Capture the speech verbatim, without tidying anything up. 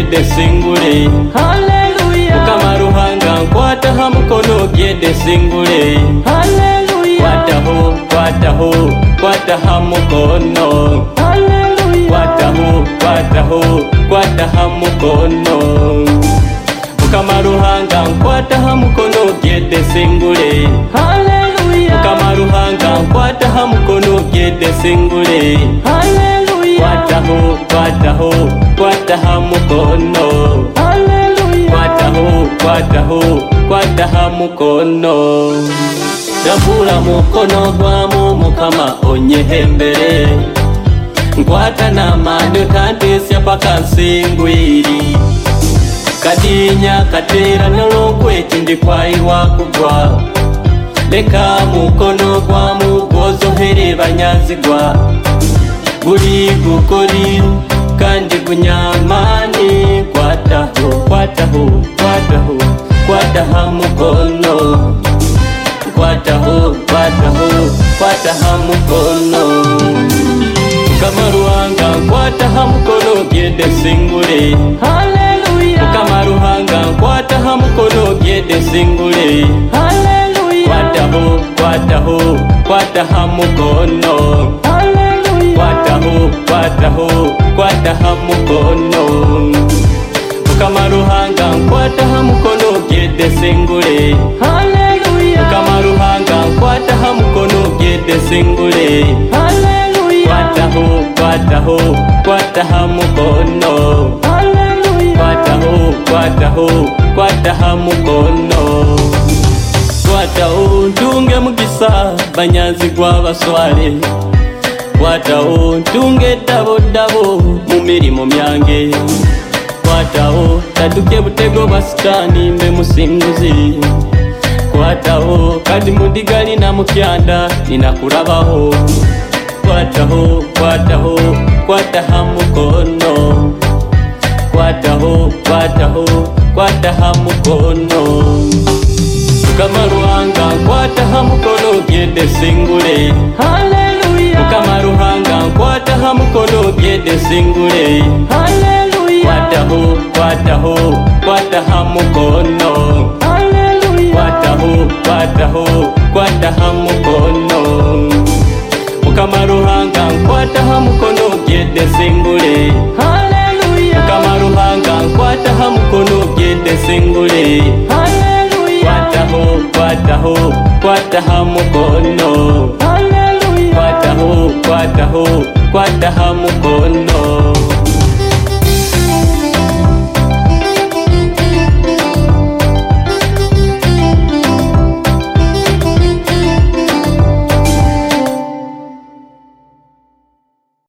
gede singule. Hallelujah. Mukama Ruhanga nkwata ha mukono gede singule. Hallelujah. Kwataho, kwataho, kwata ha mukono. Hallelujah. Kwataho, kwataho, kwata ha mukono. Mukama Ruhanga nkwata ha mukono gede singule. Hallelujah. Mukama Ruhanga nkwata ha mukono gede singule. Hallelujah. Kwataho, kwataho, kwata ha mukono. Hallelujah. Kwataho, kwataho, kwata ha mukono. Rambula mukono gwamu Mukama onyehembere. Nkwata na mando tandesya paka nsingwiri. Kadinya katera nolokweti ndikwaiwa kugwa. Leka mukono gwamu gwozohere banyazigwa. Guri gukori kandi gunyamani. Kwataho, kwataho, kwataho, kwataha mukono. Kwataho, kwataho, kwataha mukono. Mukama Ruhanga nkwataha mukono gede singule. Hallelujah. Mukama Ruhanga nkwataha mukono gede singule. Hallelujah. Kwataho, kwataho, kwataha mukono. Hallelujah. Kwataho, kwataho, kwataha mukono. Mukama Ruhanga nkwataha mukono gede singule. Hallelujah. Mukama Ruhanga nkwataha mukono gede singule. Hallelujah. Kwataho, kwataho, kwataha mukono. Hallelujah. Kwataho, kwataho, kwataha mukono. Kwataho ntunge mugisa banyazigwa baswale. Kwataho ntunge dabo dabo mu mirimo myange. Kwataho taduke butego basitani mbe musinguzi. Kwataho kadi mudigali na mukyanda ninakurabaho. Kwataho, kwataho, kwataha mukono. Kwataho, kwataho, kwataha mukono. Mukama Ruhanga nkwataha mukono gede singule. Hallelujah. Mukama Ruhanga nkwataha mukono gede singule. Hallelujah. Kwataho, kwataho, kwataha mukono. Hallelujah. Kwataho, kwataho, kwataha mukono. Mukama Ruhanga nkwataha mukono gede singule. Hallelujah. Mukama Ruhanga nkwataha mukono gede singule. Hallelujah. Kwataho, kwataho, kwataha mukono. Hallelujah. Kwataho, kwataho, kwataha mukono.